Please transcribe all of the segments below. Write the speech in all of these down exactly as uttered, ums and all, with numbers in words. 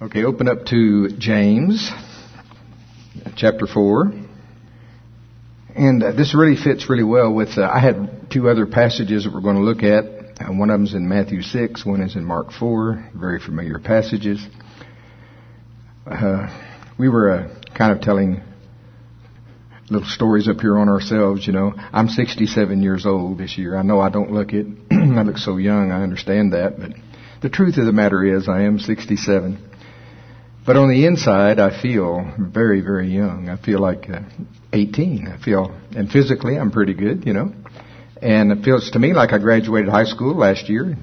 Okay, open up to James, chapter four. And uh, this really fits really well with, uh, I had two other passages that we're going to look at. Uh, one of them is in Matthew six, one is in Mark four, very familiar passages. Uh, we were uh, kind of telling little stories up here on ourselves, you know. I'm sixty-seven years old this year. I know I don't look it. I look so young, I understand that. But the truth of the matter is I am sixty-seven. But on the inside, I feel very, very young. I feel like uh, eighteen. I feel, and physically, I'm pretty good, you know. And it feels to me like I graduated high school last year.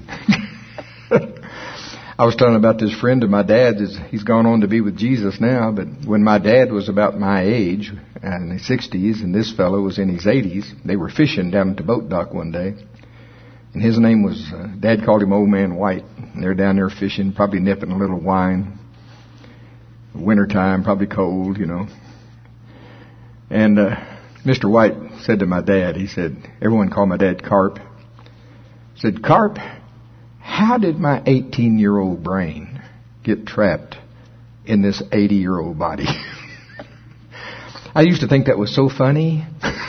I was telling about this friend of my dad's. He's gone on to be with Jesus now. But when my dad was about my age, in his sixties, and this fellow was in his eighties, they were fishing down at the boat dock one day. And his name was, uh, Dad called him Old Man White. And they're down there fishing, probably nipping a little wine. Wintertime, probably cold, you know. And uh, Mister White said to my dad, he said, everyone called my dad Carp. He said, Carp, how did my eighteen-year-old brain get trapped in this eighty-year-old body? I used to think that was so funny.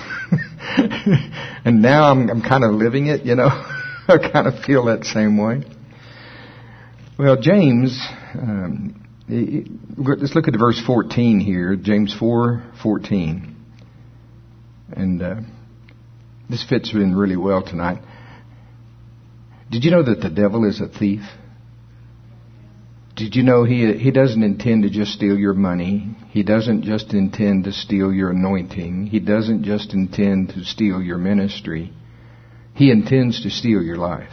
And now I'm, I'm kind of living it, you know. I kind of feel that same way. Well, James... Um, Let's look at verse fourteen here, James four fourteen, and uh, this fits in really well tonight. Did you know that the devil is a thief? Did you know he he doesn't intend to just steal your money? He doesn't just intend to steal your anointing. He doesn't just intend to steal your ministry. He intends to steal your life.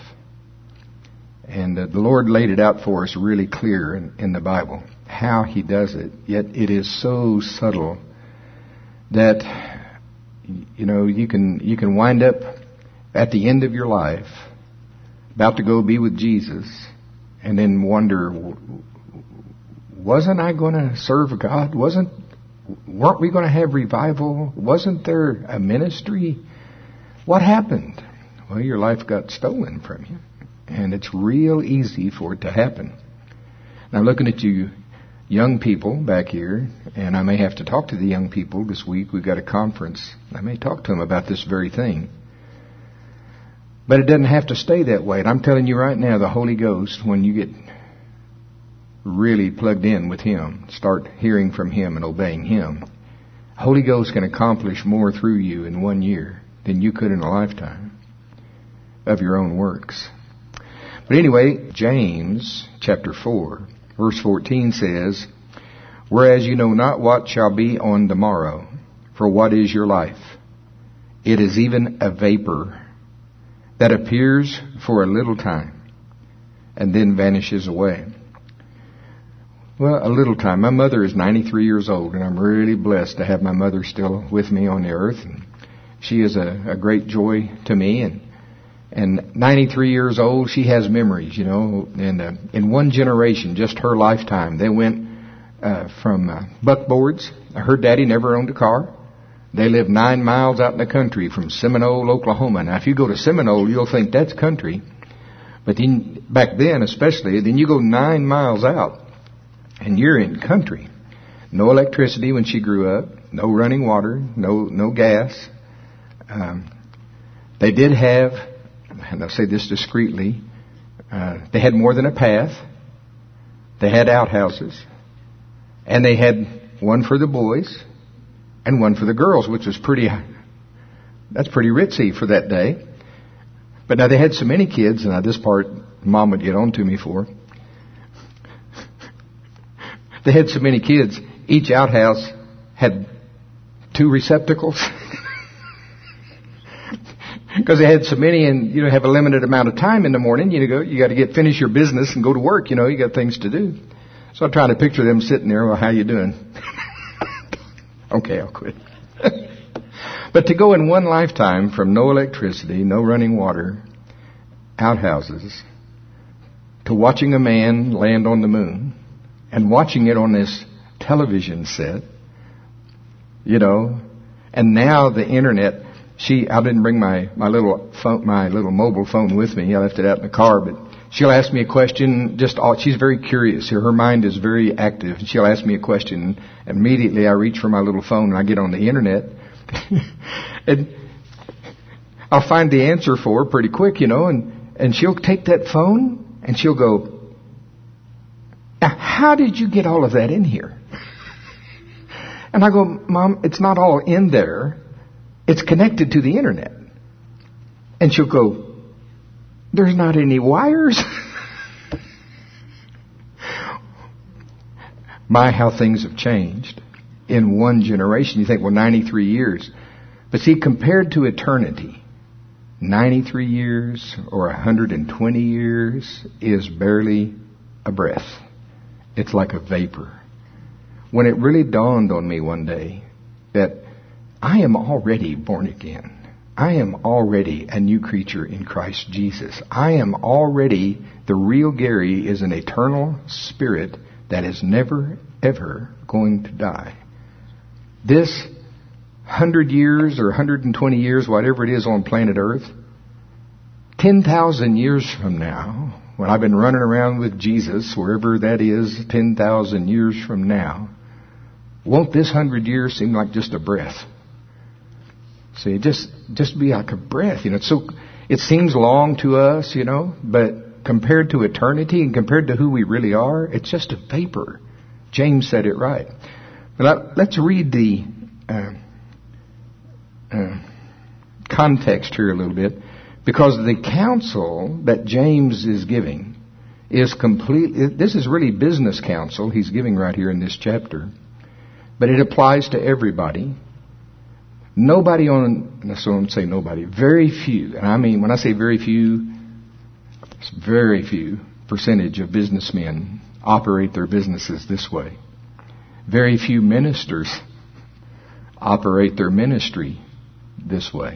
And uh, the Lord laid it out for us really clear in, in the Bible, how He does it. Yet it is so subtle that, you know, you can you can wind up at the end of your life, about to go be with Jesus, and then wonder, wasn't I going to serve God? Wasn't, weren't we going to have revival? Wasn't there a ministry? What happened? Well, your life got stolen from you. And it's real easy for it to happen. Now, looking at you young people back here, and I may have to talk to the young people this week. We've got a conference. I may talk to them about this very thing. But it doesn't have to stay that way. And I'm telling you right now, the Holy Ghost, when you get really plugged in with Him, start hearing from Him and obeying Him, the Holy Ghost can accomplish more through you in one year than you could in a lifetime of your own works. But anyway, James chapter four, verse fourteen says, whereas you know not what shall be on the morrow, for what is your life? It is even a vapor that appears for a little time and then vanishes away. Well, a little time. My mother is ninety-three years old, and I'm really blessed to have my mother still with me on the earth. And she is a, a great joy to me, and And ninety-three years old, she has memories, you know. And uh, in one generation, just her lifetime, they went uh, from uh, buckboards. Her daddy never owned a car. They lived nine miles out in the country from Seminole, Oklahoma. Now, if you go to Seminole, you'll think that's country. But then, back then especially, then you go nine miles out, and you're in country. No electricity when she grew up. No running water. No, no gas. Um, they did have... and I'll say this discreetly, uh, they had more than a path. They had outhouses. And they had one for the boys and one for the girls, which was pretty, that's pretty ritzy for that day. But now they had so many kids, and now this part Mom would get on to me for. They had so many kids, each outhouse had two receptacles. Because they had so many, and you know, have a limited amount of time in the morning. You know, you got to get finish your business and go to work. You know, you got things to do. So I'm trying to picture them sitting there. Well, how you doing? Okay, I'll quit. But to go in one lifetime from no electricity, no running water, outhouses, to watching a man land on the moon and watching it on this television set, you know, and now the internet. She, I didn't bring my, my little phone, my little mobile phone with me. I left it out in the car, but she'll ask me a question, just all, she's very curious. Her mind is very active. She'll ask me a question. Immediately I reach for my little phone and I get on the internet. And I'll find the answer for her pretty quick, you know, and, and she'll take that phone and she'll go, "Now, how did you get all of that in here?" And I go, "Mom, it's not all in there. It's connected to the internet." And she'll go, "There's not any wires." My, how things have changed in one generation. You think, well, ninety-three years. But see, compared to eternity, ninety-three years or one hundred twenty years is barely a breath. It's like a vapor. When it really dawned on me one day that I am already born again. I am already a new creature in Christ Jesus. I am already, the real Gary is an eternal spirit that is never, ever going to die. This hundred years or one hundred twenty years, whatever it is on planet Earth, ten thousand years from now, when I've been running around with Jesus, wherever that is, ten thousand years from now, won't this hundred years seem like just a breath? See, just just be like a breath, you know. It's so it seems long to us, you know, but compared to eternity and compared to who we really are, it's just a vapor. James said it right. But let's read the uh, uh, context here a little bit, because the counsel that James is giving is complete. This is really business counsel he's giving right here in this chapter, but it applies to everybody. Nobody on, so I don't say nobody, very few, and I mean, when I say very few, it's very few percentage of businessmen operate their businesses this way. Very few ministers operate their ministry this way.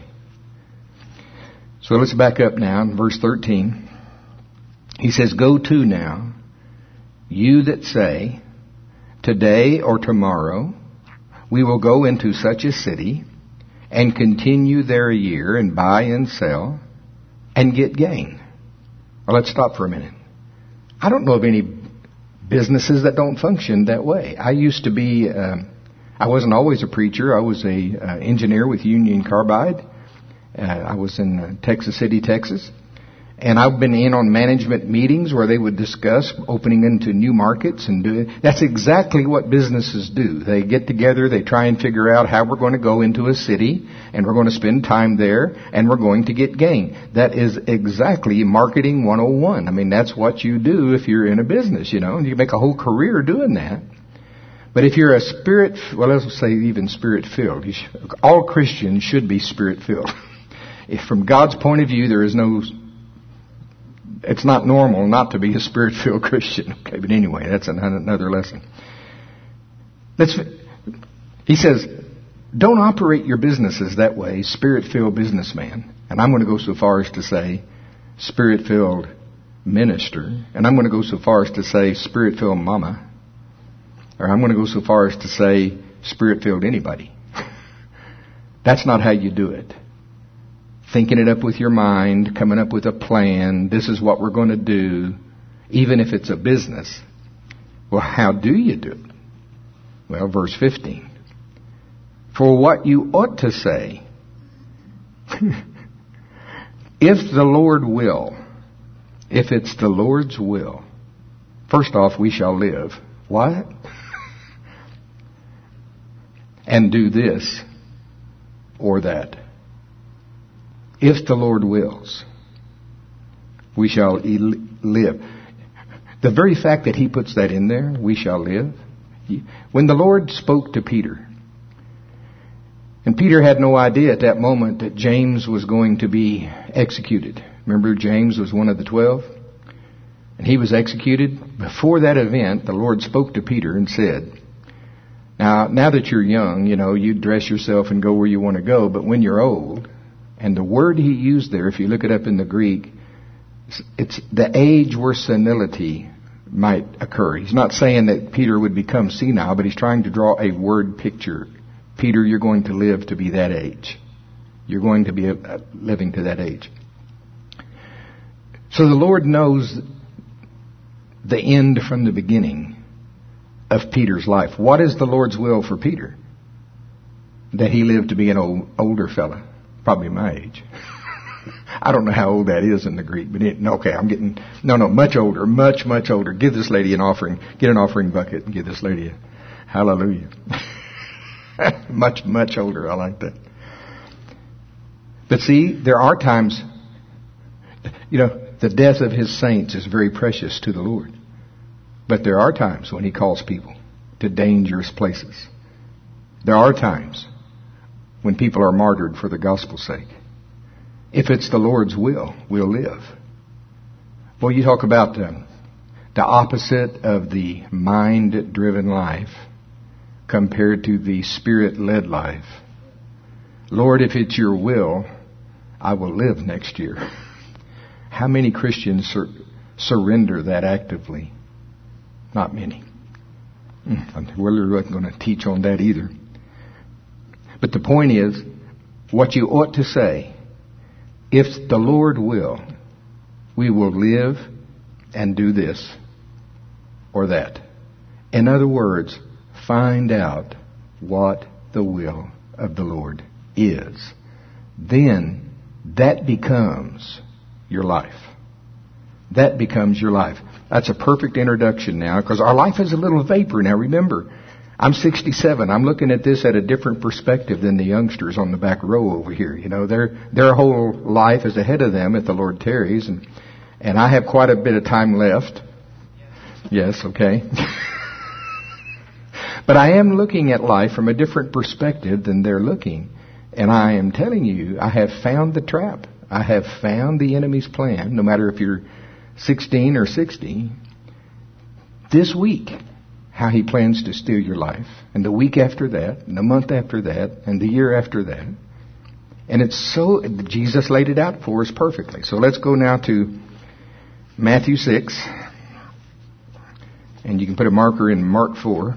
So let's back up now in verse thirteen. He says, "Go to now, you that say, today or tomorrow, we will go into such a city and continue there a year and buy and sell and get gain." Well, let's stop for a minute. I don't know of any businesses that don't function that way. I used to be, uh, I wasn't always a preacher. I was a uh, engineer with Union Carbide. Uh, I was in uh, Texas City, Texas. And I've been in on management meetings where they would discuss opening into new markets and do it. That's exactly what businesses do. They get together, they try and figure out how we're going to go into a city, and we're going to spend time there, and we're going to get gain. That is exactly marketing one oh one. I mean, that's what you do if you're in a business, you know, and you make a whole career doing that. But if you're a spirit, well, let's say even spirit-filled. You should, all Christians should be spirit-filled. If from God's point of view, there is no... It's not normal not to be a spirit-filled Christian. Okay, but anyway, that's another lesson. Let's, he says, don't operate your businesses that way, spirit-filled businessman. And I'm going to go so far as to say spirit-filled minister. And I'm going to go so far as to say spirit-filled mama. Or I'm going to go so far as to say spirit-filled anybody. That's not how you do it. Thinking it up with your mind, coming up with a plan. This is what we're going to do, even if it's a business. Well, how do you do it? Well, verse fifteen. For what you ought to say, if the Lord will, if it's the Lord's will, first off, we shall live. What? And do this or that. If the Lord wills, we shall live. The very fact that he puts that in there, we shall live. When the Lord spoke to Peter, and Peter had no idea at that moment that James was going to be executed. Remember, James was one of the twelve? And he was executed. Before that event, the Lord spoke to Peter and said, now, now that you're young, you know, you dress yourself and go where you want to go, but when you're old... And the word he used there, if you look it up in the Greek, it's the age where senility might occur. He's not saying that Peter would become senile, but he's trying to draw a word picture. Peter, you're going to live to be that age. You're going to be living to that age. So the Lord knows the end from the beginning of Peter's life. What is the Lord's will for Peter? That he lived to be an old, older fella, probably my age. I don't know how old that is in the Greek, but it, okay, I'm getting, no, no, much older, much, much older. Give this lady an offering, get an offering bucket and give this lady a hallelujah. much, much older, I like that. But see, there are times, you know, the death of his saints is very precious to the Lord. But there are times when he calls people to dangerous places. There are times when people are martyred for the gospel's sake. If it's the Lord's will, we'll live. Well, you talk about um, the opposite of the mind-driven life compared to the spirit-led life. Lord, if it's your will, I will live next year. How many Christians sur- surrender that actively? Not many. We're not going to teach on that either. But the point is, what you ought to say, if the Lord will, we will live and do this or that. In other words, find out what the will of the Lord is. Then that becomes your life. That becomes your life. That's a perfect introduction now, because our life is a little vapor. Now remember, I'm sixty-seven. I'm looking at this at a different perspective than the youngsters on the back row over here. You know, their their whole life is ahead of them if the Lord tarries, and and I have quite a bit of time left. Yes, okay. But I am looking at life from a different perspective than they're looking. And I am telling you, I have found the trap. I have found the enemy's plan, no matter if you're sixteen or sixty. This week, how he plans to steal your life. And the week after that, and the month after that, and the year after that. And it's so, Jesus laid it out for us perfectly. So let's go now to Matthew six. And you can put a marker in Mark four.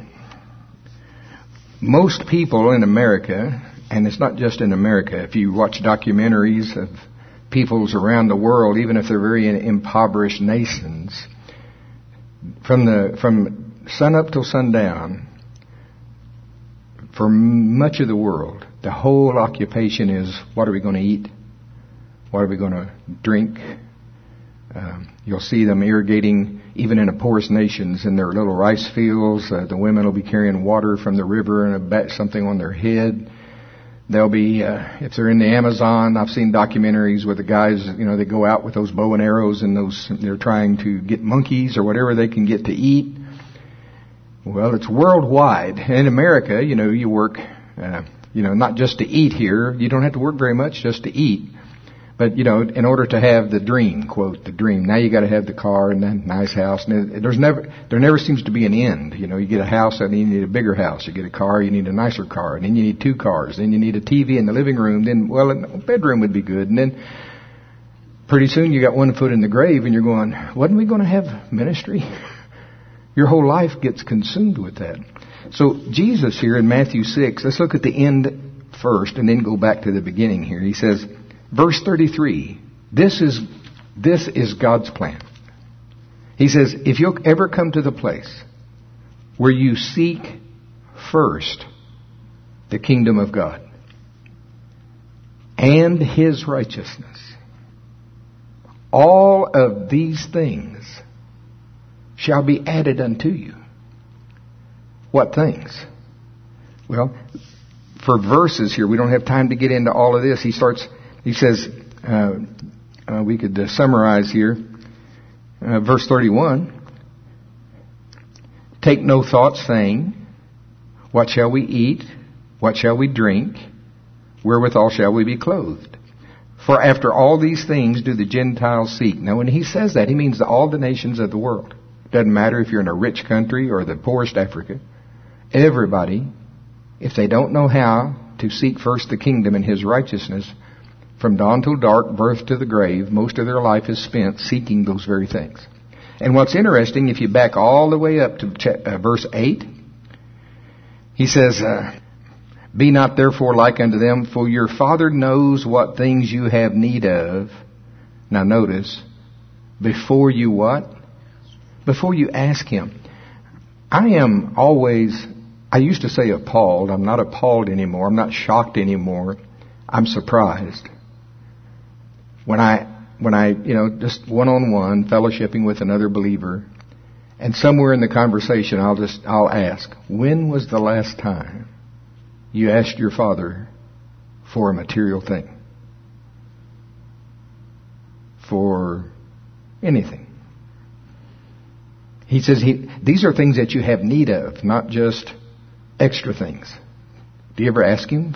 Most people in America, and it's not just in America, if you watch documentaries of peoples around the world, even if they're very impoverished nations, from the from sun up till sundown, for much of the world, the whole occupation is, what are we going to eat? What are we going to drink? Um, you'll see them irrigating, even in the poorest nations, in their little rice fields. Uh, the women will be carrying water from the river and a bat, something on their head. They'll be, uh, if they're in the Amazon, I've seen documentaries where the guys, you know, they go out with those bow and arrows and those, they're trying to get monkeys or whatever they can get to eat. Well, it's worldwide. In America, you know, you work, uh, you know, not just to eat here. You don't have to work very much just to eat. But, you know, in order to have the dream, quote, the dream, now you got to have the car and that nice house. And there's never, there never seems to be an end. You know, you get a house and you need a bigger house. You get a car, you need a nicer car. And then you need two cars. Then you need a T V in the living room. Then, well, a bedroom would be good. And then pretty soon you got one foot in the grave and you're going, wasn't we going to have ministry? Your whole life gets consumed with that. So Jesus here in Matthew six, let's look at the end first and then go back to the beginning here. He says, verse thirty-three, this is, this is God's plan. He says, if you'll ever come to the place where you seek first the kingdom of God and His righteousness, all of these things shall be added unto you. What things? Well, for verses here, we don't have time to get into all of this. He starts, he says, uh, uh, we could uh, summarize here, uh, verse thirty-one, take no thought saying, what shall we eat? What shall we drink? Wherewithal shall we be clothed? For after all these things do the Gentiles seek. Now when he says that, he means all the nations of the world. Doesn't matter if you're in a rich country or the poorest Africa. Everybody, if they don't know how to seek first the kingdom and His righteousness, from dawn till dark, birth to the grave, most of their life is spent seeking those very things. And what's interesting, if you back all the way up to uh, verse eight, he says, uh, be not therefore like unto them, for your Father knows what things you have need of. Now notice, Before you what? Before you ask Him. I am always, I used to say appalled. I'm not appalled anymore. I'm not shocked anymore. I'm surprised. When I, when I, you know, just one-on-one, fellowshipping with another believer, and somewhere in the conversation I'll just, I'll ask, when was the last time you asked your Father for a material thing? For anything. He says he, these are things that you have need of, not just extra things. Do you ever ask Him?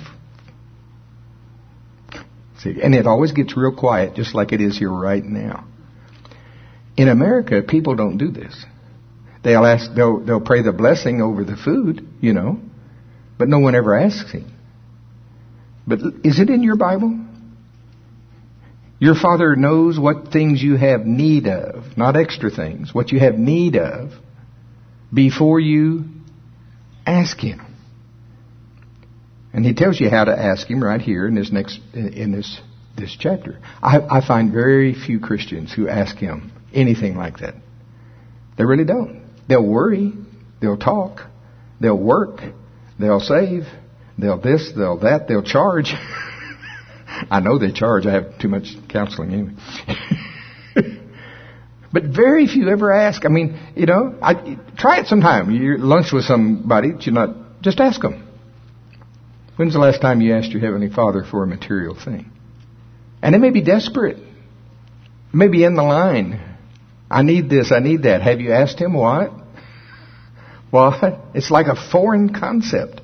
See, and it always gets real quiet, just like it is here right now. In America, people don't do this. They'll ask, they'll, they'll pray the blessing over the food, you know, but no one ever asks Him. But is it in your Bible? Your Father knows what things you have need of, not extra things, what you have need of before you ask Him. And He tells you how to ask Him right here in this next, in this, this chapter. I, I find very few Christians who ask Him anything like that. They really don't. They'll worry. They'll talk. They'll work. They'll save. They'll this, they'll that. They'll charge. I know they charge. I have too much counseling anyway. But very few ever ask. I mean, you know, I, try it sometime. You're at lunch with somebody. You're not, just ask them. When's the last time you asked your Heavenly Father for a material thing? And it may be desperate. It may be in the line. I need this, I need that. Have you asked Him what? What? It's like a foreign concept.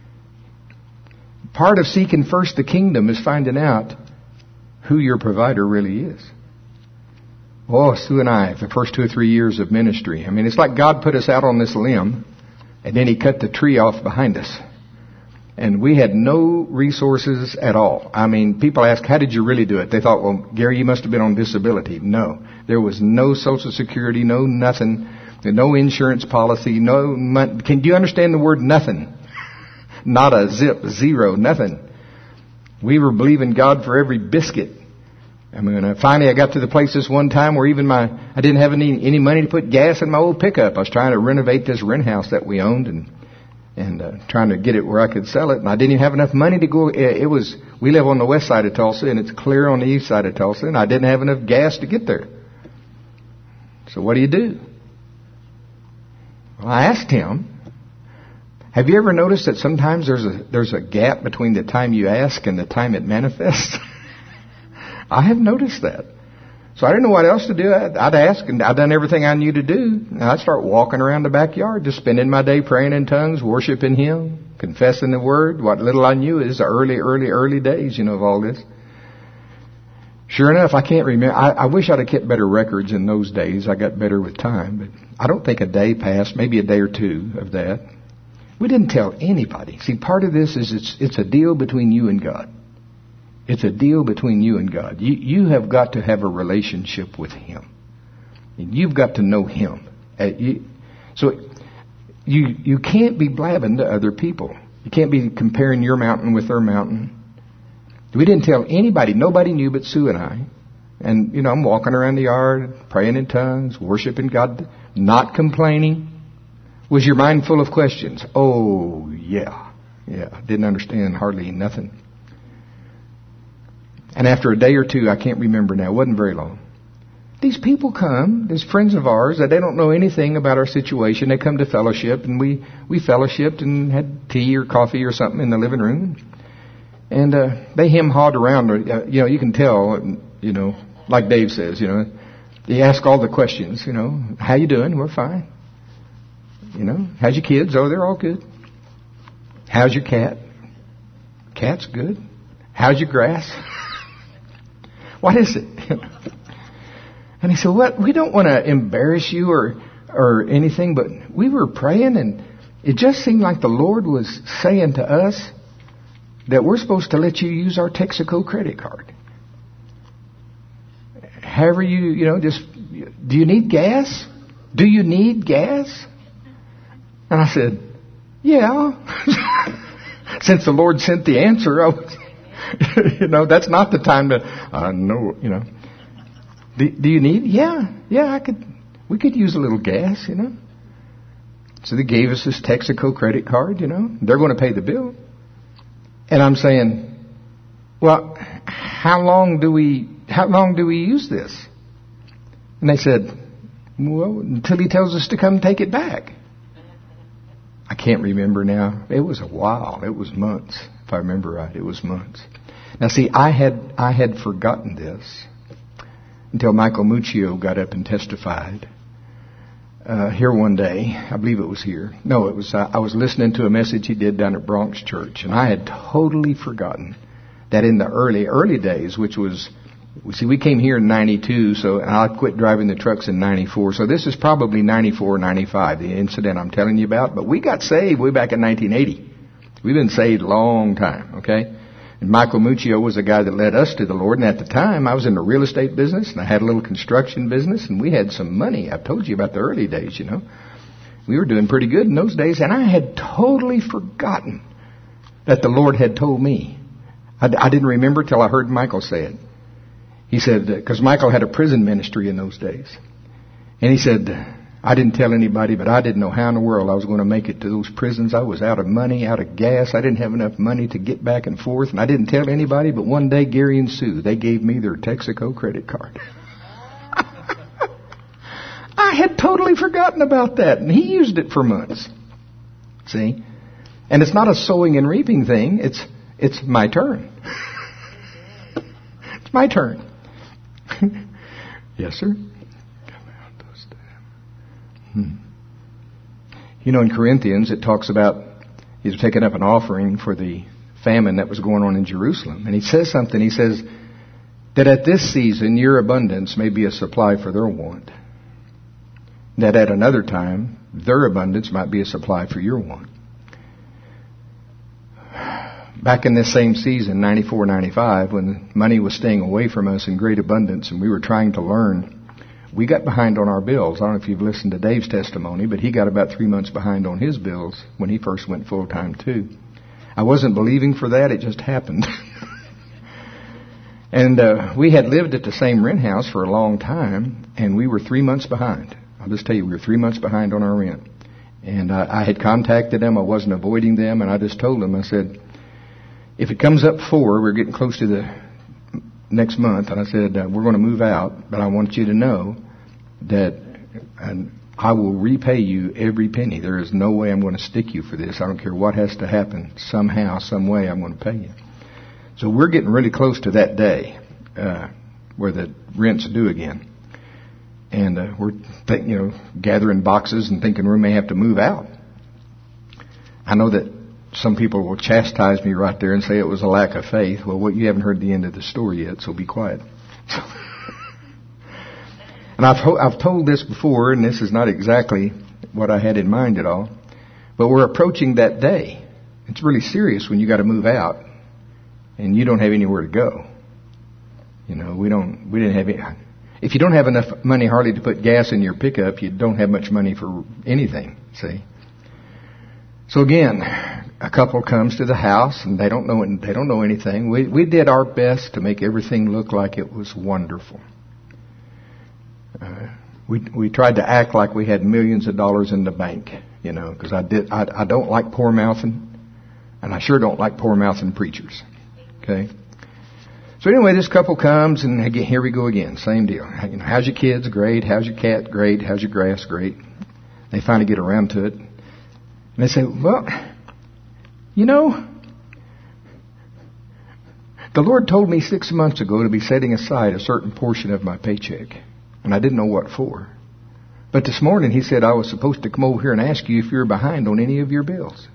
Part of seeking first the kingdom is finding out who your provider really is. Oh, Sue and I, the first two or three years of ministry, I mean, it's like God put us out on this limb, and then He cut the tree off behind us. And we had no resources at all. I mean, people ask, how did you really do it? They thought, well, Gary, you must have been on disability. No. There was no Social Security, no nothing, no insurance policy, no money. Can you understand the word nothing? Not a zip, zero, nothing. We were believing God for every biscuit. I mean, uh, finally I got to the place this one time where even my, I didn't have any, any money to put gas in my old pickup. I was trying to renovate this rent house that we owned and and uh, trying to get it where I could sell it. And I didn't even have enough money to go. It, it was, we live on the west side of Tulsa, and it's clear on the east side of Tulsa, and I didn't have enough gas to get there. So what do you do? Well, I asked Him, have you ever noticed that sometimes there's a, there's a gap between the time you ask and the time it manifests? I have noticed that. So I didn't know what else to do. I'd, I'd ask, and I'd done everything I knew to do. And I'd start walking around the backyard, just spending my day praying in tongues, worshiping Him, confessing the Word. What little I knew is the early, early, early days, you know, of all this. Sure enough, I can't remember. I, I wish I'd have kept better records in those days. I got better with time. But I don't think a day passed, maybe a day or two of that. We didn't tell anybody. See, part of this is it's, it's a deal between you and God. It's a deal between you and God. You, you have got to have a relationship with Him. You've got to know Him. Uh, you, so you you can't be blabbing to other people. You can't be comparing your mountain with their mountain. We didn't tell anybody. Nobody knew but Sue and I. And, you know, I'm walking around the yard, praying in tongues, worshiping God, not complaining. Was your mind full of questions? Oh, yeah. Yeah. Didn't understand hardly nothing. And after a day or two, I can't remember now, it wasn't very long. These people come, these friends of ours, that they don't know anything about our situation. They come to fellowship, and we, we fellowshipped and had tea or coffee or something in the living room. And uh, they hem-hawed around. Uh, you know, you can tell, you know, like Dave says, you know, they ask all the questions, you know, how you doing? We're fine. You know, how's your kids? Oh, they're all good. How's your cat? Cat's good. How's your grass? What is it? And he said, "What? We don't want to embarrass you or or anything, but we were praying, and it just seemed like the Lord was saying to us that we're supposed to let you use our Texaco credit card. However you, you know, just, do you need gas? Do you need gas?" And I said, "Yeah." Since the Lord sent the answer, I was, you know, that's not the time to, I know, you know. Do, do you need? Yeah, yeah, I could. We could use a little gas, you know. So they gave us this Texaco credit card, you know. They're going to pay the bill. And I'm saying, well, how long do we, how long do we use this? And they said, well, until he tells us to come take it back. I can't remember now. It was a while. It was months. If I remember right, it was months. Now see, I had, I had forgotten this until Michael Muccio got up and testified. Uh, here one day, I believe it was here. No, it was, uh, I was listening to a message he did down at Bronx Church, and I had totally forgotten that in the early, early days, which was, see, we came here in ninety-two, so I quit driving the trucks in ninety-four, so this is probably ninety-four, ninety-five, the incident I'm telling you about, but we got saved way back in nineteen eighty. We've been saved a long time, okay? And Michael Muccio was the guy that led us to the Lord. And at the time, I was in the real estate business, and I had a little construction business, and we had some money. I've told you about the early days, you know. We were doing pretty good in those days, and I had totally forgotten that the Lord had told me. I, I didn't remember till I heard Michael say it. He said, because Michael had a prison ministry in those days. And he said, I didn't tell anybody, but I didn't know how in the world I was going to make it to those prisons. I was out of money, out of gas. I didn't have enough money to get back and forth. And I didn't tell anybody, but one day Gary and Sue, they gave me their Texaco credit card. I had totally forgotten about that. And he used it for months. See? And it's not a sowing and reaping thing. It's, it's my turn. It's my turn. Yes, sir? Hmm. You know, in Corinthians, it talks about he's taking up an offering for the famine that was going on in Jerusalem. And he says something. He says that at this season, your abundance may be a supply for their want. That at another time, their abundance might be a supply for your want. Back in this same season, ninety-four, ninety-five, when money was staying away from us in great abundance and we were trying to learn, we got behind on our bills. I don't know if you've listened to Dave's testimony, but he got about three months behind on his bills when he first went full-time too. I wasn't believing for that. It just happened. And uh, we had lived at the same rent house for a long time, and we were three months behind. I'll just tell you, we were three months behind on our rent. And uh, I had contacted them. I wasn't avoiding them, and I just told them, I said, if it comes up four, we're getting close to the next month, and I said, uh, we're going to move out, but I want you to know that and I will repay you every penny. There is no way I'm going to stick you for this. I don't care what has to happen. Somehow, some way, I'm going to pay you. So we're getting really close to that day uh, where the rent's due again. And uh, we're think, you know, gathering boxes and thinking we may have to move out. I know that some people will chastise me right there and say it was a lack of faith. Well, what, you haven't heard the end of the story yet, so be quiet. And I've, ho- I've told this before, and this is not exactly what I had in mind at all, but we're approaching that day. It's really serious when you got to move out and you don't have anywhere to go. You know, we don't, we didn't have any, if you don't have enough money hardly to put gas in your pickup, you don't have much money for anything, see? So again, a couple comes to the house and they don't know they don't know anything. We we did our best to make everything look like it was wonderful. Uh, we we tried to act like we had millions of dollars in the bank, you know, because I did I, I don't like poor mouthing, and I sure don't like poor mouthing preachers. Okay. So anyway, this couple comes and again, here we go again, same deal. You know, how's your kids? Great. How's your cat? Great. How's your grass? Great. They finally get around to it. And they say, well, you know, the Lord told me six months ago to be setting aside a certain portion of my paycheck. And I didn't know what for. But this morning he said I was supposed to come over here and ask you if you're behind on any of your bills.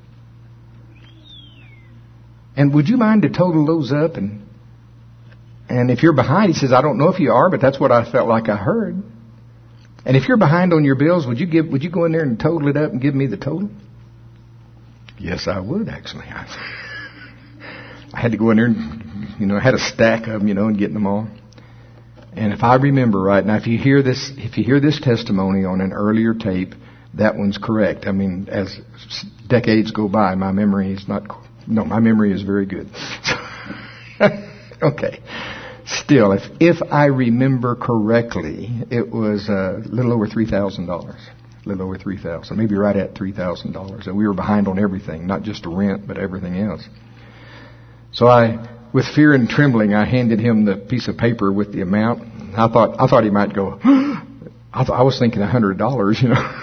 And would you mind to total those up? And and if you're behind, he says, I don't know if you are, but that's what I felt like I heard. And if you're behind on your bills, would you give? Would you go in there and total it up and give me the total? Yes, I would, actually. I, I had to go in there and, you know, I had a stack of them, you know, and getting them all. And if I remember right, now if you hear this, if you hear this testimony on an earlier tape, that one's correct. I mean, as decades go by, my memory is not, no, my memory is very good. Okay. still, if if I remember correctly, it was a little over three thousand dollars. A little over three thousand, maybe right at three thousand dollars, and we were behind on everything, not just the rent, but everything else. So I, with fear and trembling, I handed him the piece of paper with the amount. I thought I thought he might go. I thought I was thinking a hundred dollars, you know.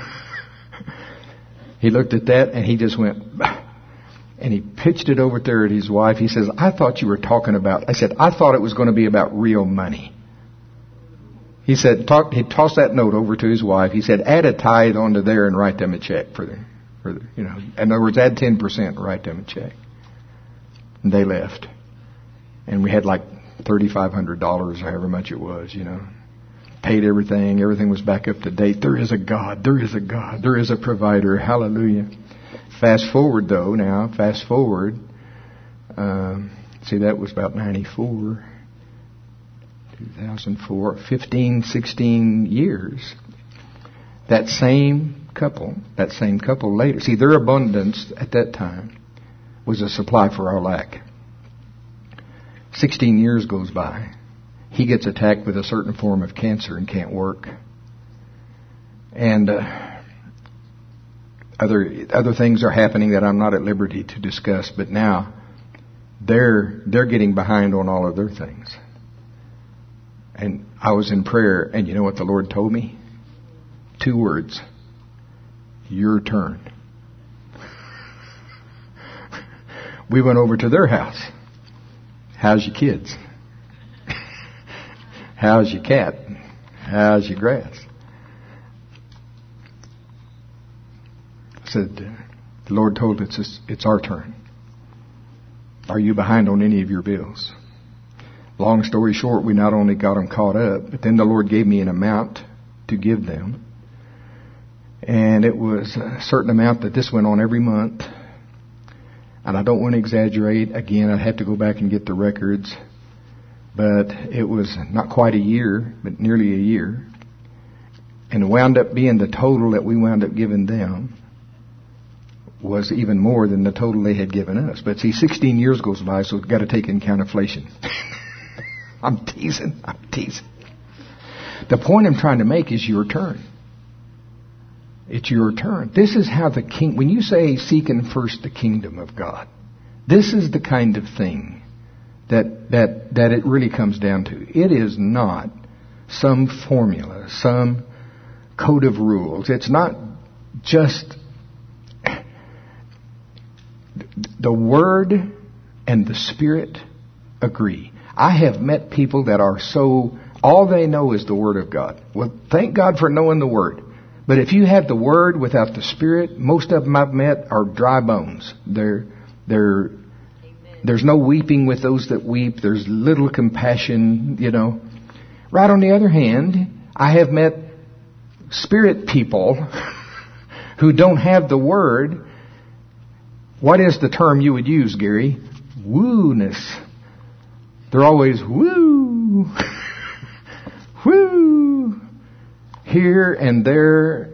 He looked at that and he just went, and he pitched it over there at his wife. He says, "I thought you were talking about." I said, "I thought it was going to be about real money." He said, talk, he tossed that note over to his wife. He said, "Add a tithe onto there and write them a check for the, for the, you know, in other words, add ten percent and write them a check." And they left. And we had like thirty-five hundred dollars, however much it was, you know. Paid everything. Everything was back up to date. There is a God. There is a God. There is a provider. Hallelujah. Fast forward, though, now. Fast forward. Um, see, that was about ninety-four. two thousand four. fifteen, sixteen years. That same couple, that same couple later. See, their abundance at that time was a supply for our lack. sixteen years goes by. He gets attacked with a certain form of cancer and can't work. And uh, other other things are happening that I'm not at liberty to discuss. But now they're they're getting behind on all of their things. And I was in prayer, and you know what the Lord told me? Two words: your turn. We went over to their house. How's your kids? How's your cat? How's your grass? I said, the Lord told us it's, it's our turn. Are you behind on any of your bills? Long story short, we not only got them caught up, but then the Lord gave me an amount to give them. And it was a certain amount that this went on every month. And I don't want to exaggerate. Again, I'd have to go back and get the records. But it was not quite a year, but nearly a year. And it wound up being the total that we wound up giving them was even more than the total they had given us. But see, sixteen years goes by, so we've got to take into account inflation. I'm teasing. I'm teasing. The point I'm trying to make is your turn. It's your turn. This is how the king, when you say seeking first the kingdom of God, this is the kind of thing that, that, that it really comes down to. It is not some formula, some code of rules. It's not just the Word and the Spirit agree. I have met people that are so, all they know is the Word of God. Well, thank God for knowing the Word. But if you have the Word without the Spirit, most of them I've met are dry bones. They're, they're, there's no weeping with those that weep. There's little compassion, you know. Right on the other hand, I have met Spirit people who don't have the Word. What is the term you would use, Gary? Woo-ness. They're always woo, woo. Here and there,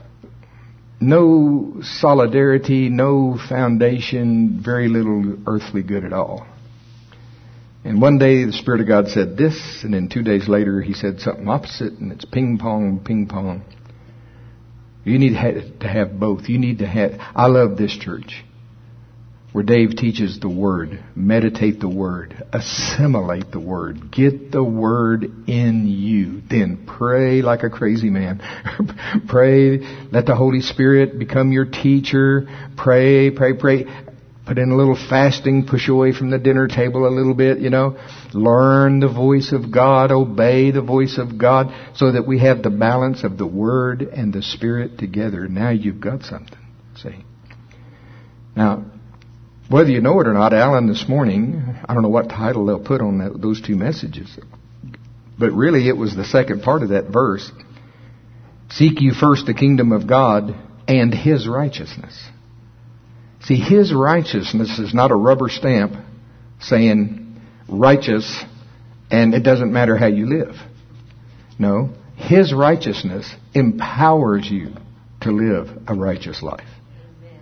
no solidarity, no foundation, very little earthly good at all. And one day the Spirit of God said this, and then two days later He said something opposite, and it's ping pong, ping pong. You need to have both. You need to have, I love this church, where Dave teaches the Word, meditate the Word, assimilate the Word, get the Word in you, then pray like a crazy man. Pray, let the Holy Spirit become your teacher. Pray, pray, pray. Put in a little fasting, push away from the dinner table a little bit, you know. Learn the voice of God, obey the voice of God, so that we have the balance of the Word and the Spirit together. Now you've got something, see. Now, whether you know it or not, Alan this morning, I don't know what title they'll put on that, those two messages, but really it was the second part of that verse. Seek you first the kingdom of God and His righteousness. See, His righteousness is not a rubber stamp saying righteous and it doesn't matter how you live. No, His righteousness empowers you to live a righteous life.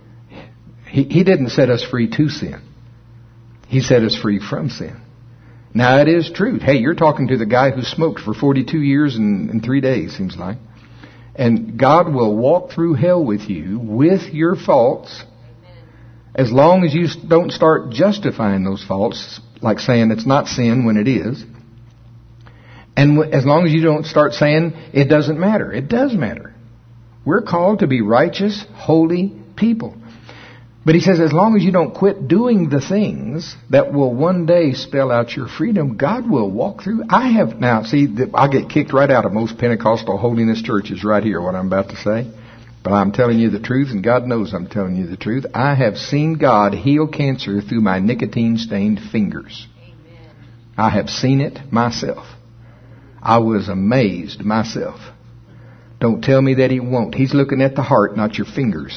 He, he didn't set us free to sin. He set us free from sin. Now, it is truth. Hey, you're talking to the guy who smoked for forty-two years and, and three days, seems like. And God will walk through hell with you, with your faults, as long as you don't start justifying those faults, like saying it's not sin when it is. And as long as you don't start saying it doesn't matter. It does matter. We're called to be righteous, holy people. But he says, as long as you don't quit doing the things that will one day spell out your freedom, God will walk through. I have, now see, I get kicked right out of most Pentecostal holiness churches right here, what I'm about to say. But I'm telling you the truth, and God knows I'm telling you the truth. I have seen God heal cancer through my nicotine-stained fingers. Amen. I have seen it myself. I was amazed myself. Don't tell me that he won't. He's looking at the heart, not your fingers.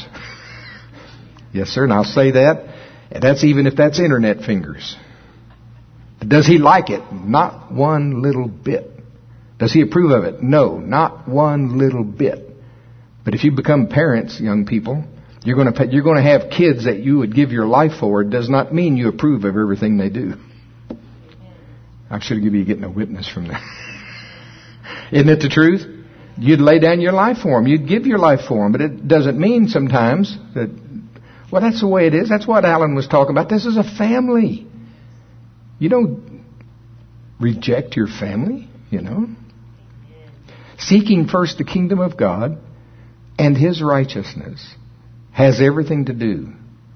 Yes, sir, and I'll say that. And that's even if that's internet fingers. Does he like it? Not one little bit. Does he approve of it? No, not one little bit. But if you become parents, young people, you're going to you're going to have kids that you would give your life for. It does not mean you approve of everything they do. I should give you getting a witness from that. Isn't it the truth? You'd lay down your life for them. You'd give your life for them. But it doesn't mean sometimes that, well, that's the way it is. That's what Alan was talking about. This is a family. You don't reject your family, you know. Seeking first the kingdom of God and His righteousness has everything to do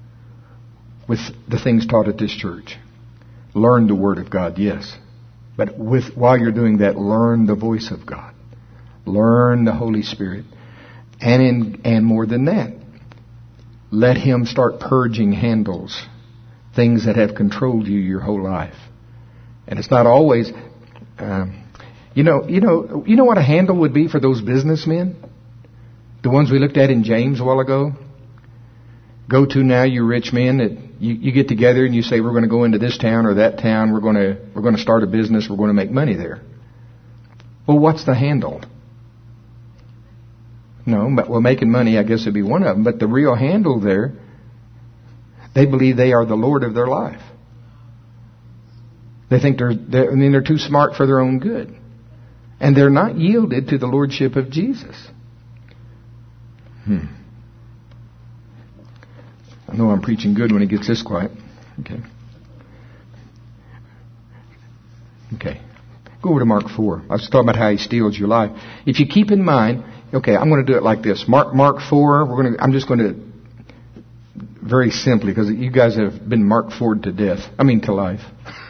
with the things taught at this church. Learn the Word of God, yes. But with while you're doing that, learn the voice of God. Learn the Holy Spirit. And in, and more than that, let Him start purging handles, things that have controlled you your whole life. And it's not always, um, you know, you know, you know what a handle would be for those businessmen? The ones we looked at in James a while ago. Go to now, you rich men, that you, you get together and you say, we're going to go into this town or that town. We're going to we're going to start a business. We're going to make money there. Well, what's the handle? No, but well, making money, I guess, would be one of them. But the real handle there, they believe they are the Lord of their life. They think they're, they're I mean, they're too smart for their own good, and they're not yielded to the lordship of Jesus. Hmm. I know I'm preaching good when it gets this quiet. Okay. Okay. Go over to Mark four. I was talking about how he steals your life. If you keep in mind, okay, I'm going to do it like this. Mark Mark four. We're going to. I'm just going to very simply, because you guys have been Mark four'd to death. I mean to life.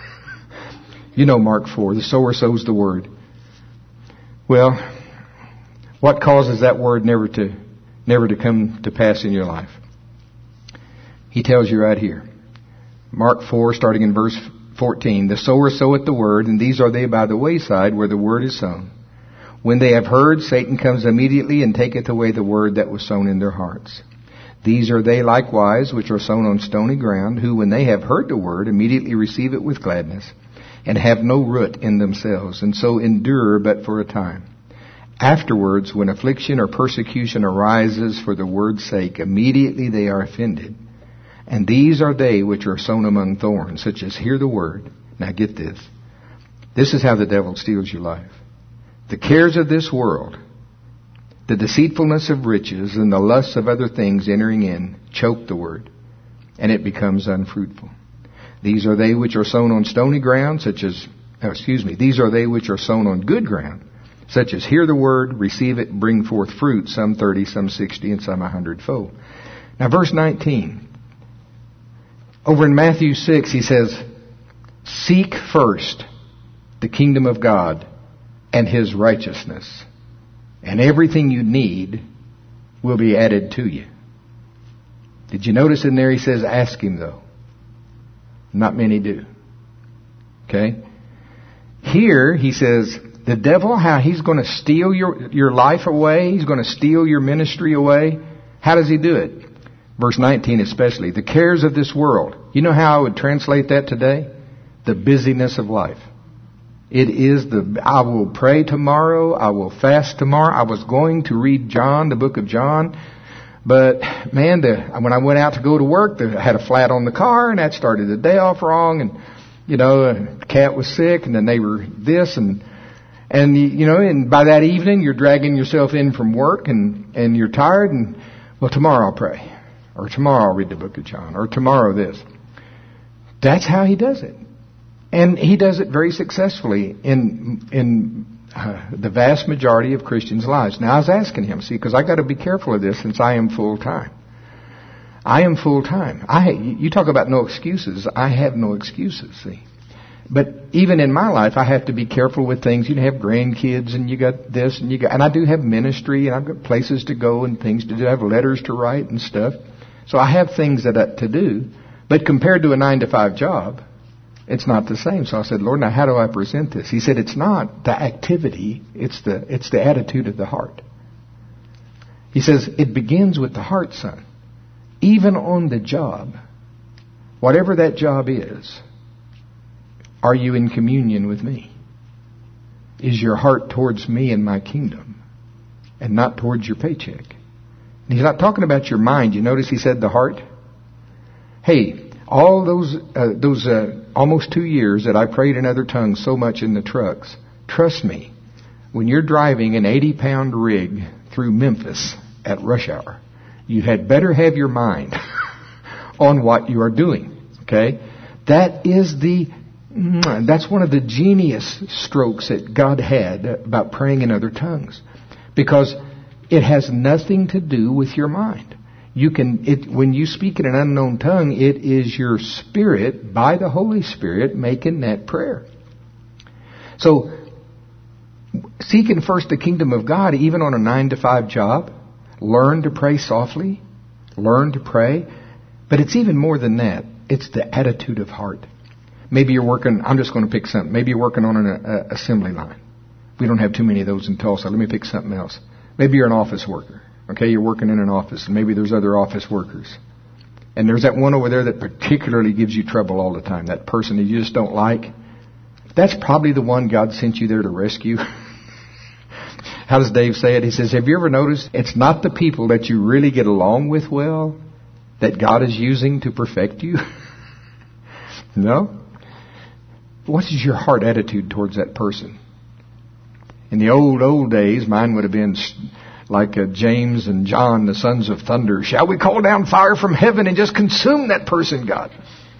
You know Mark four. The sower sows the word. Well, what causes that word never to never to come to pass in your life? He tells you right here. Mark four, starting in verse fourteen. The sower soweth the word, and these are they by the wayside where the word is sown. When they have heard, Satan comes immediately and taketh away the word that was sown in their hearts. These are they likewise which are sown on stony ground, who when they have heard the word, immediately receive it with gladness, and have no root in themselves, and so endure but for a time. Afterwards, when affliction or persecution arises for the word's sake, immediately they are offended. And these are they which are sown among thorns, such as hear the word. Now get this. This is how the devil steals your life. The cares of this world, the deceitfulness of riches, and the lusts of other things entering in, choke the word, and it becomes unfruitful. These are they which are sown on stony ground, such as, oh, excuse me, these are they which are sown on good ground, such as hear the word, receive it, bring forth fruit, some thirty, some sixty, and some a hundredfold. Now verse nineteen. Over in Matthew six, he says, seek first the kingdom of God and His righteousness, and everything you need will be added to you. Did you notice in there he says, ask Him though? Not many do. Okay? Here he says, the devil, how he's going to steal your, your life away, he's going to steal your ministry away. How does he do it? Verse nineteen especially, the cares of this world. You know how I would translate that today? The busyness of life. It is the, I will pray tomorrow, I will fast tomorrow. I was going to read John, the book of John, but man, the, when I went out to go to work, the, I had a flat on the car, and that started the day off wrong, and You know, a cat was sick and the neighbor this and, and you know, and by that evening you're dragging yourself in from work and, and you're tired and, well, tomorrow I'll pray. Or tomorrow I'll read the book of John. Or tomorrow this. That's how he does it. And he does it very successfully in, in, uh, the vast majority of Christians' lives. Now I was asking him, see, because I got to be careful of this since I am full time. I am full time. I, you talk about no excuses. I have no excuses, see. But even in my life, I have to be careful with things. You have grandkids and you got this and you got, and I do have ministry and I've got places to go and things to do. I have letters to write and stuff. So I have things that I, to do. But compared to a nine to five job, it's not the same. So I said, Lord, now how do I present this? He said, it's not the activity. It's the, it's the attitude of the heart. He says, it begins with the heart, son. Even on the job, whatever that job is, are you in communion with me? Is your heart towards me and my kingdom and not towards your paycheck? And he's not talking about your mind. You notice he said the heart? Hey, all those uh, those uh, almost two years that I prayed in other tongues so much in the trucks, trust me, when you're driving an eighty pound rig through Memphis at rush hour, you had better have your mind on what you are doing. Okay? That is the, that's one of the genius strokes that God had about praying in other tongues. Because it has nothing to do with your mind. You can, it, when you speak in an unknown tongue, it is your spirit, by the Holy Spirit, making that prayer. So, seeking first the kingdom of God, even on a nine to five job, learn to pray softly. Learn to pray. But it's even more than that. It's the attitude of heart. Maybe you're working, I'm just going to pick something. Maybe you're working on an uh, assembly line. We don't have too many of those in Tulsa. Let me pick something else. Maybe you're an office worker. Okay, you're working in an office. And maybe there's other office workers. And there's that one over there that particularly gives you trouble all the time. That person that you just don't like. That's probably the one God sent you there to rescue. How does Dave say it? He says, have you ever noticed it's not the people that you really get along with well that God is using to perfect you? No? What is your heart attitude towards that person? In the old, old days, mine would have been like uh, James and John, the sons of thunder. Shall we call down fire from heaven and just consume that person, God?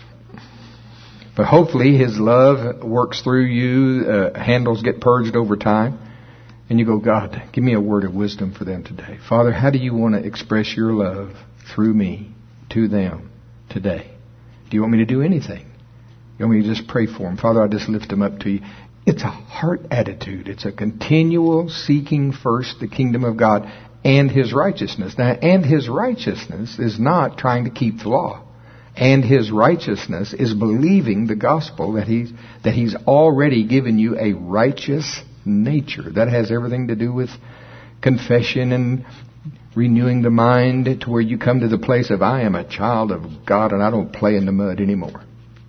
But hopefully His love works through you. Uh, handles get purged over time. And you go, God, give me a word of wisdom for them today. Father, how do you want to express your love through me to them today? Do you want me to do anything? You want me to just pray for them? Father, I just lift them up to you. It's a heart attitude. It's a continual seeking first the kingdom of God and His righteousness. Now, and His righteousness is not trying to keep the law. And His righteousness is believing the gospel that He's, that He's already given you a righteous nature. That has everything to do with confession and renewing the mind to where you come to the place of, I am a child of God and I don't play in the mud anymore.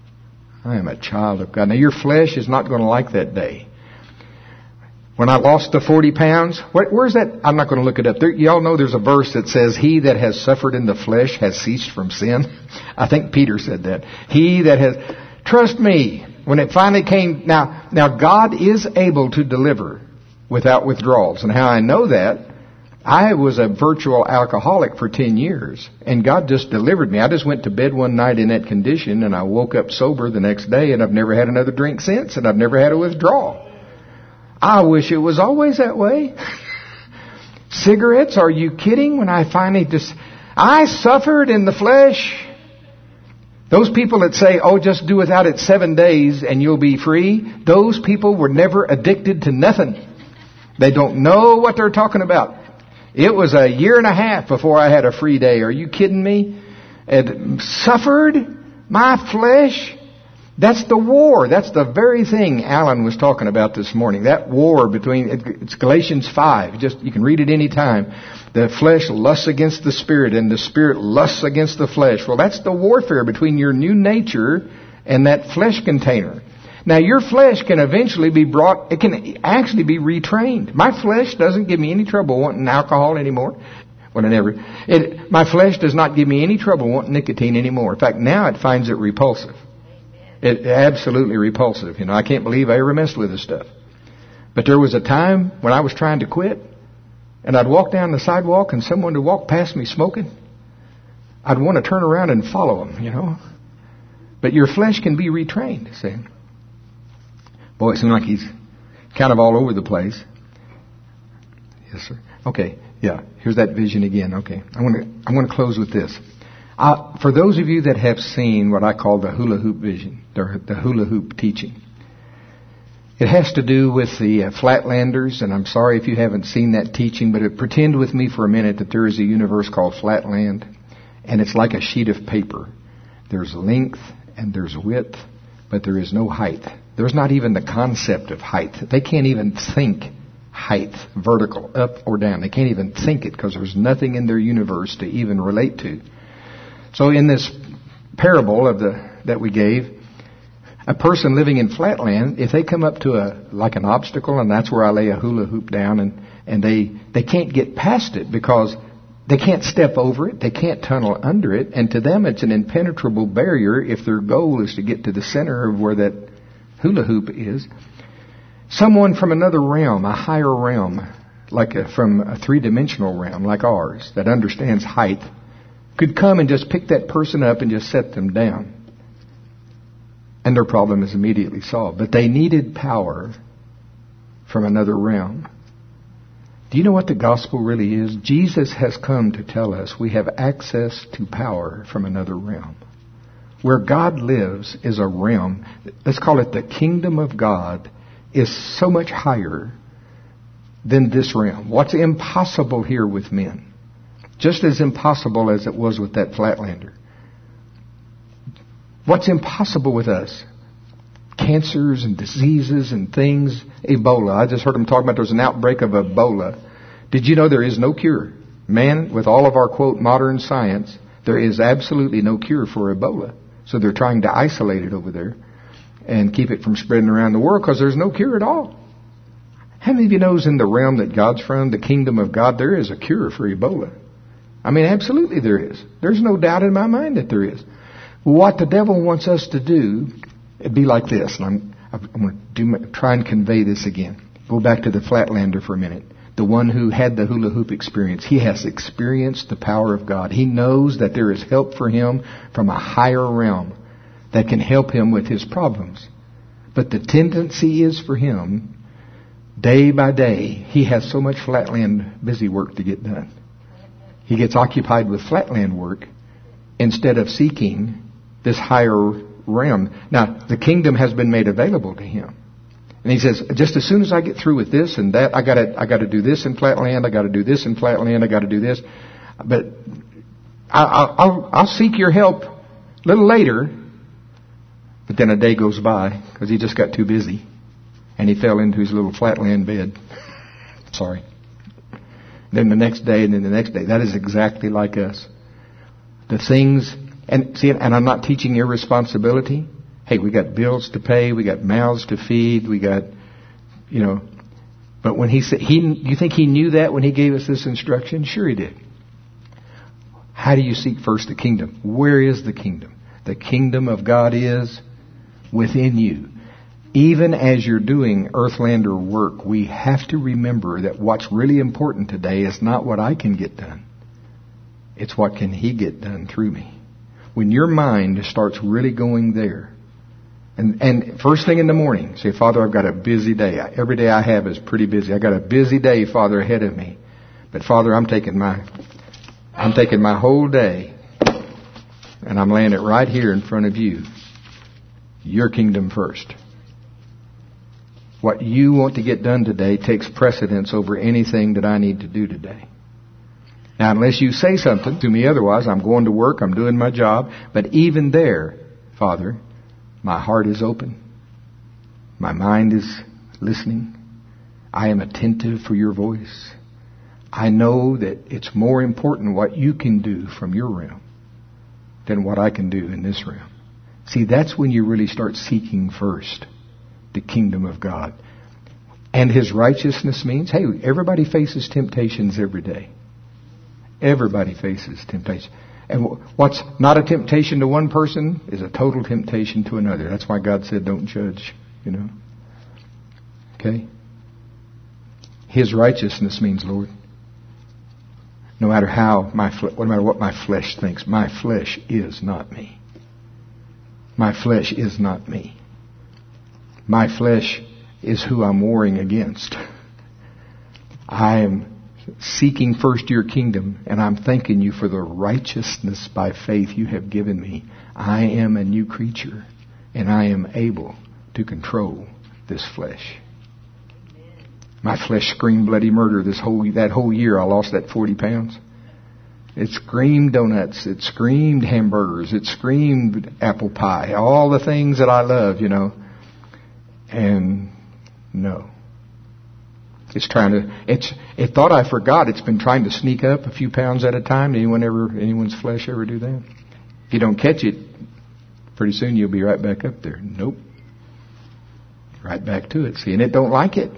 I am a child of God. Now your flesh is not going to like that day. When I lost the forty pounds, what, where's that? I'm not going to look it up. There, y'all know there's a verse that says, he that has suffered in the flesh has ceased from sin. I think Peter said that. He that has, trust me, when it finally came, now, now God is able to deliver without withdrawals. And how I know that, I was a virtual alcoholic for ten years, and God just delivered me. I just went to bed one night in that condition, and I woke up sober the next day, and I've never had another drink since, and I've never had a withdrawal. I wish it was always that way. Cigarettes, are you kidding? When I finally just, I suffered in the flesh. Those people that say, oh, just do without it seven days and you'll be free, those people were never addicted to nothing. They don't know what they're talking about. It was a year and a half before I had a free day. Are you kidding me? It suffered my flesh. That's the war. That's the very thing Alan was talking about this morning. That war between, it's Galatians five. Just, you can read it any time. The flesh lusts against the spirit and the spirit lusts against the flesh. Well, that's the warfare between your new nature and that flesh container. Now, your flesh can eventually be brought, it can actually be retrained. My flesh doesn't give me any trouble wanting alcohol anymore. Well, I never, it, my flesh does not give me any trouble wanting nicotine anymore. In fact, now it finds it repulsive. Amen. It absolutely repulsive. You know, I can't believe I ever messed with this stuff. But there was a time when I was trying to quit, and I'd walk down the sidewalk and someone would walk past me smoking. I'd want to turn around and follow them, you know. But your flesh can be retrained, see. Boy, it seems like he's kind of all over the place. Yes, sir. Okay, yeah. Here's that vision again. Okay, I want to I want to close with this. Uh, for those of you that have seen what I call the hula hoop vision, the, the hula hoop teaching, it has to do with the uh, Flatlanders, and I'm sorry if you haven't seen that teaching, but it, pretend with me for a minute that there is a universe called Flatland, and it's like a sheet of paper. There's length and there's width, but there is no height. There's not even the concept of height. They can't even think height, vertical, up or down. They can't even think it because there's nothing in their universe to even relate to. So in this parable of the that we gave, a person living in Flatland, if they come up to a like an obstacle, and that's where I lay a hula hoop down, and, and they, they can't get past it because they can't step over it, they can't tunnel under it, and to them it's an impenetrable barrier if their goal is to get to the center of where that hula hoop is. Someone from another realm, a higher realm, like a, from a three-dimensional realm like ours, that understands height, could come and just pick that person up and just set them down. And their problem is immediately solved. But they needed power from another realm. Do you know what the gospel really is? Jesus has come to tell us we have access to power from another realm. Where God lives is a realm, let's call it the kingdom of God, is so much higher than this realm. What's impossible here with men? Just as impossible as it was with that Flatlander. What's impossible with us? Cancers and diseases and things. Ebola. I just heard them talk about there's an outbreak of Ebola. Did you know there is no cure? Man, with all of our, quote, modern science, there is absolutely no cure for Ebola. So they're trying to isolate it over there and keep it from spreading around the world because there's no cure at all. How many of you knows in the realm that God's from, the kingdom of God, there is a cure for Ebola? I mean, absolutely there is. There's no doubt in my mind that there is. What the devil wants us to do, it'd be like this, and I'm, I'm going to do my, try and convey this again. Go back to the Flatlander for a minute. The one who had the hula hoop experience. He has experienced the power of God. He knows that there is help for him from a higher realm that can help him with his problems. But the tendency is for him, day by day, he has so much Flatland busy work to get done. He gets occupied with Flatland work instead of seeking this higher realm. Now, the kingdom has been made available to him. And he says, just as soon as I get through with this and that, I gotta, I gotta do this in Flatland, I gotta do this in Flatland, I gotta do this. But I, I'll, I'll seek your help a little later. But then a day goes by because he just got too busy. And he fell into his little Flatland bed. Sorry. Then the next day, and then the next day. That is exactly like us. The things, and see, and I'm not teaching irresponsibility. Hey, we got bills to pay, we got mouths to feed, we got, you know. But when he said, he, you think he knew that when he gave us this instruction? Sure he did. How do you seek first the kingdom? Where is the kingdom? The kingdom of God is within you. Even as you're doing Earthlander work, we have to remember that what's really important today is not what I can get done. It's what can He get done through me. When your mind starts really going there, and, and first thing in the morning, say, Father, I've got a busy day. Every day I have is pretty busy. I got a busy day, Father, ahead of me. But Father, I'm taking my, I'm taking my whole day, and I'm laying it right here in front of you. Your kingdom first. What you want to get done today takes precedence over anything that I need to do today. Now, unless you say something to me otherwise, I'm going to work, I'm doing my job. But even there, Father, my heart is open. My mind is listening. I am attentive for your voice. I know that it's more important what you can do from your realm than what I can do in this realm. See, that's when you really start seeking first the kingdom of God. And His righteousness means, hey, everybody faces temptations every day. Everybody faces temptation. And what's not a temptation to one person is a total temptation to another. That's why God said don't judge, you know. Okay? His righteousness means, Lord, no matter how my fle- no matter what my flesh thinks, my flesh is not me. My flesh is not me. My flesh is who I'm warring against. I am seeking first your kingdom, and I'm thanking you for the righteousness by faith you have given me. I am a new creature, and I am able to control this flesh. My flesh screamed bloody murder this whole that whole year. I lost that forty pounds. It screamed donuts. It screamed hamburgers. It screamed apple pie. All the things that I love, you know. And no. It's trying to, it's, it thought I forgot. It's been trying to sneak up a few pounds at a time. Anyone ever, anyone's flesh ever do that? If you don't catch it, pretty soon you'll be right back up there. Nope. Right back to it. See, and it don't like it.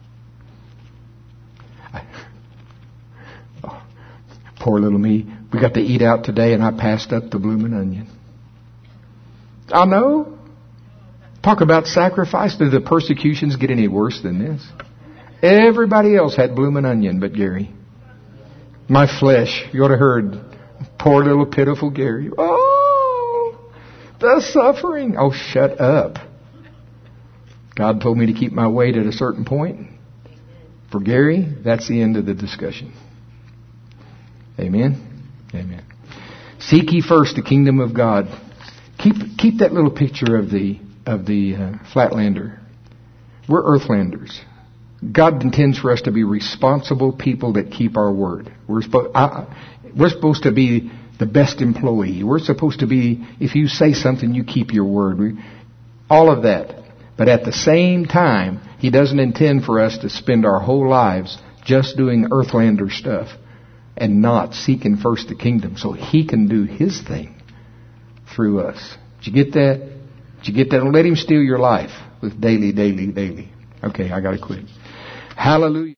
Oh, poor little me. We got to eat out today and I passed up the bloomin' onion. I know. Talk about sacrifice. Did the persecutions get any worse than this? Everybody else had bloomin' onion but Gary. My flesh, you ought to heard poor little pitiful Gary. Oh, the suffering. Oh, shut up. God told me to keep my weight at a certain point. For Gary, that's the end of the discussion. Amen? Amen. Seek ye first the kingdom of God. Keep keep that little picture of the of the uh, Flatlander. We're Earthlanders. God intends for us to be responsible people that keep our word. We're supposed, uh, we're supposed to be the best employee. We're supposed to be, if you say something, you keep your word. We, all of that. But at the same time, He doesn't intend for us to spend our whole lives just doing Earthlander stuff and not seeking first the kingdom so He can do His thing through us. Did you get that? Did you get that? Don't let Him steal your life with daily, daily, daily. Okay, I got to quit. Hallelujah.